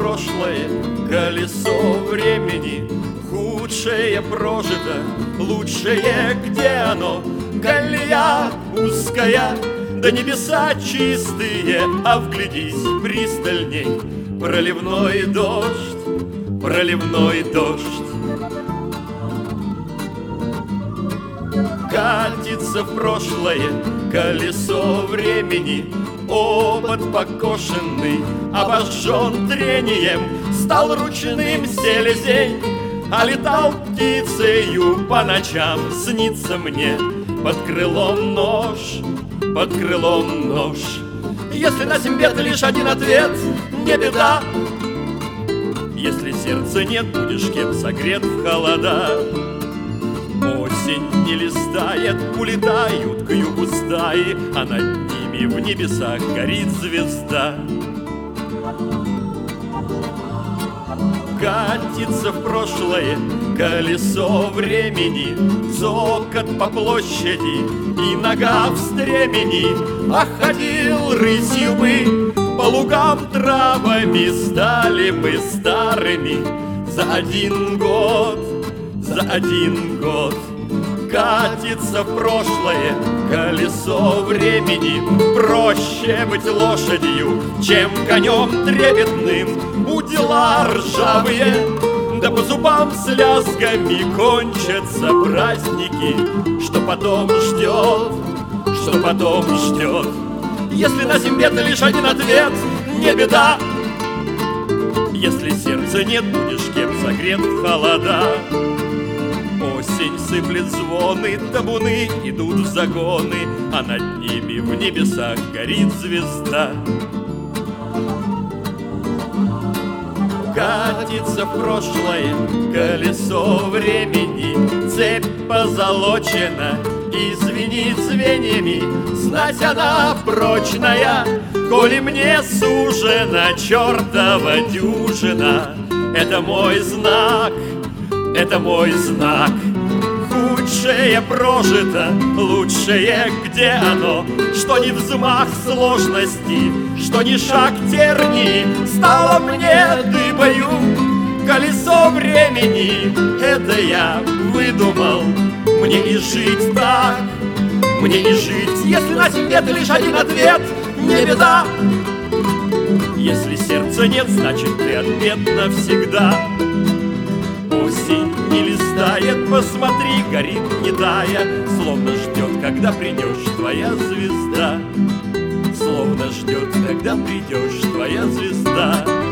прошлое, колесо времени. Худшее прожито, лучшее где оно? Колея узкая, да небеса чистые, а вглядись пристальней. Проливной дождь, проливной дождь. Катится в прошлое колесо времени. Опыт покошенный, обожжен трением, стал ручным селезень, а летал птицею по ночам. Снится мне под крылом нож, под крылом нож. Если на земле ты лишь один ответ, не беда. Если сердца нет, будешь кем согрет в холода. Осень не листает, улетают к югу стаи, а над ними в небесах горит звезда. Катится в прошлое колесо времени, цокот по площади и нога в стремени. А ходил рысью мы по лугам травами, стали мы старыми за один год, за один год. Катится в прошлое колесо времени. Проще быть лошадью, чем конем трепетным. Удила ржавые, да по зубам с лязгами кончатся праздники. Что потом ждет, что потом ждет. Если на земле ты лишь один ответ, не беда. Если сердца нет, будешь кем согрет в холода. Осень сыплет звоны, табуны идут в загоны, а над ними в небесах горит звезда. Катится в прошлое колесо времени. Цепь позолочена и звенит звеньями. Знать она прочная, коли мне сужена чертова дюжина. Это мой знак, это мой знак. Худшее прожито, лучшее где оно? Что ни взмах сложности, что ни шаг тернии, стало мне дыбою колесо времени. Это я выдумал, мне и жить так, мне и жить. Если на земле ты лишь один ответ, не беда. Если сердца нет, значит ты ответ навсегда. Осень не листает, посмотри, горит не тая, словно ждет, когда придешь, твоя звезда. Словно ждет, когда придешь, твоя звезда.